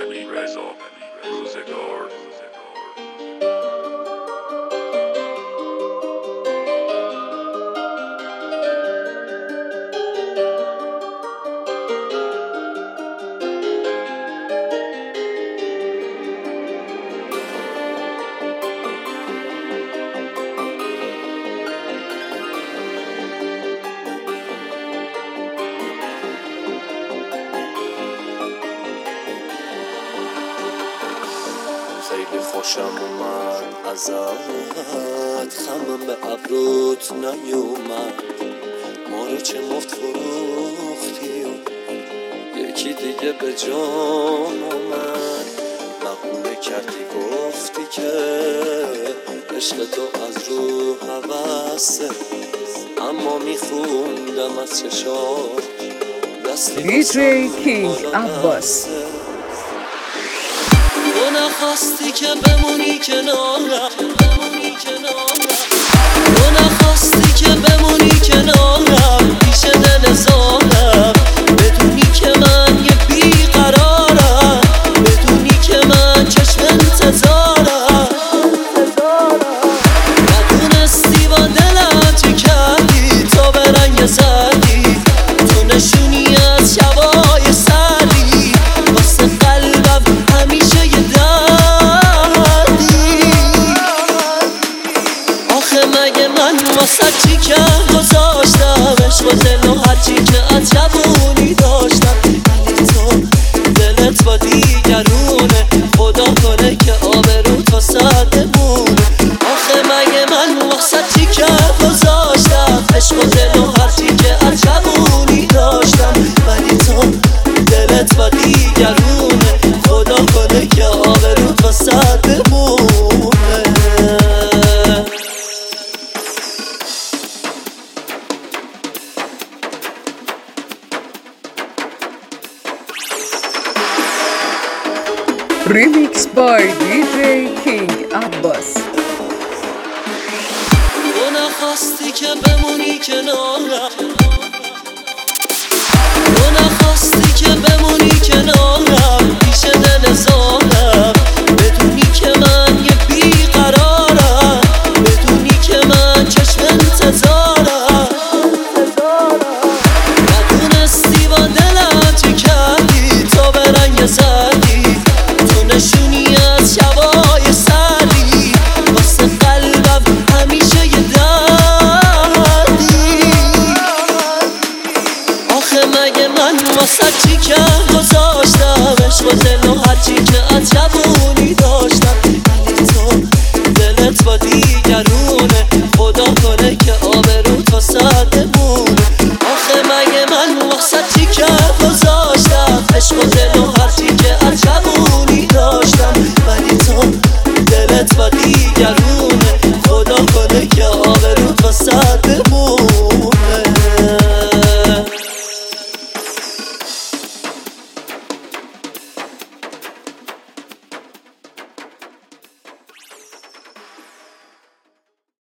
خیلی خوشم اومد ازت، خمم به ابروت نیومد، ما رو چه مفت فروختی و یکی دیگه به جام اومد. بهونه کردی گفتی که عشق تو از رو هوسه، اما میخوندم از چشات DJ King Abbas. تو نخواستی که بمونی کنارم، تو نخواستی که بمونی کنارم، پیش دل زارم، بدونی که من یه بیقرارم، بدونی که من چشم انتظارم. ندونستی با دلم چی کردی، تو به رنگ زدی، تو نشونی از شبای سردی، واسه قلبم همیشه یه دردی. آخه مگه من واسه چی که گذاشتم، عشق و دل و هرچی که از جوونی داشتم، ولی تو دلت با دیگرونه، خدا کنه که آبرو تا سر بمونه. آخه مگه من واسه چی که گذاشتم، عشق و دل و هرچی که از جوونی داشتم، ولی تو دلت با دیگرونه، خدا کنه که آبرو تا سر بمونه. Remix by DJ King Abbas. تو نخواستی که بمونی کنارم، تو نخواستی که بمونی کنارم، پیش دل زارم، بدونی که من یه بیقرارم، بدونی که من چشم انتظارم. ندونستی با دلم چی کردی، تو به رنگ زدی، تو نشونی از شبای سردی، واسه قلبم همیشه یه دردی. آخه مگه من واسه چی که گذاشتم، عشق و دل و هرچی که از جوونی داشتم، ولی تو دلت با دیگرون